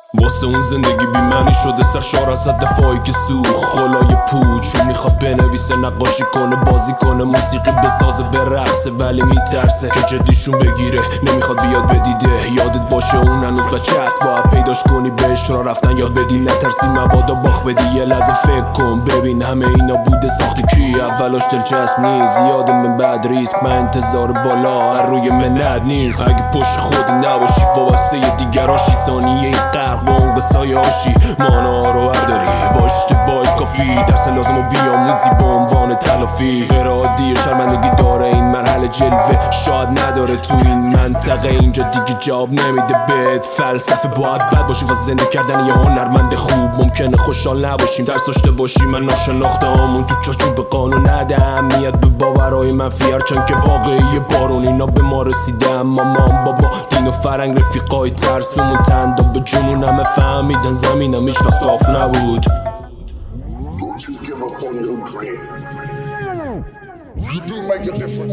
واسه اون زندگی بیمعنی شده سرشار از دفاعی که سوخ خلای پوچ چون میخواد بنویسه نقاشی کنه بازی کنه موسیقی بسازه برقصه ولی میترسه که جدیشون بگیره نمیخواد بیاد بدیده یادت باشه اون هنوز بچه است باید پیداش کنی بهش را رفتن یاد بدی نترسی مبادا باخ بدی یه لحظه فکر کن ببین همه اینا بوده ساختی کی اولاش دلچسب نیست زیاده من بعد ریسک من انتظار بالا هر روی منت نیست اگه پشت خود نباشی وابسته دیگراشی ثانیه غرق با اون قصای هاشی مانا رو برداری با اشتباه کافی درس لازم و بیاموزی به عنوان تلافی غیر عادی شرمندگی داره این مرحله جلوه شاید نداره تو این منطقه اینجا دیگه جواب نمیده بهت فلسفه باید بد باشی واسه زنده کردن یه هنرمند خوب ممکنه خوشحال نباشیم درس داشته باشی من ناشناخته هامون تو چاشوب قانون نده اهمیت به باورهای منفی هرچند که واقعی بارون اینا به ما رسیده اما مام بابا دین و فرنگ رفیقای ترسومون تندا به جنون همه فهمیدن زمینم هیچ وقت صاف نبود Don't you give up on your dream. You do make a difference.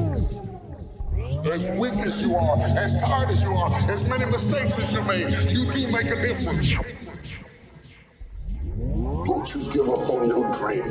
As weak as you are, as tired as you are, as many mistakes as you made, you do make a difference. Don't you give up on your dream.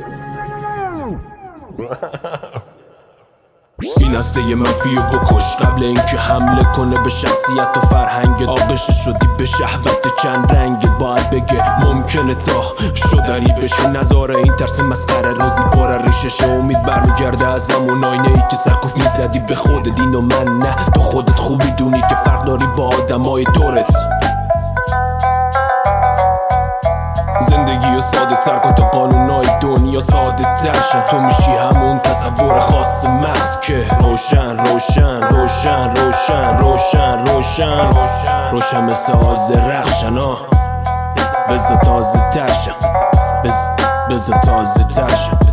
این هسته یه منفی و بکش قبل اینکه حمله کنه به شخصیت و فرهنگ آغش شدی به شهوت چند رنگ باید بگه ممکنه تا شدنی بشه نظاره این ترس مسخره روزی پر ریشش امید برمیگرده از همون آینه ای که سرکوف میزدی به خودت اینو من نه تو خودت خوبی دونی که فرق داری با آدمای دورت زندگی رو ساده تر کن تا قانونای دنیا ساده تر شن تو میشی همون تصور خاص مغز که روشن روشن روشن روشن روشن روشن روشن مثل آز رخشن بذار تازه تر شن بذار تازه تر شن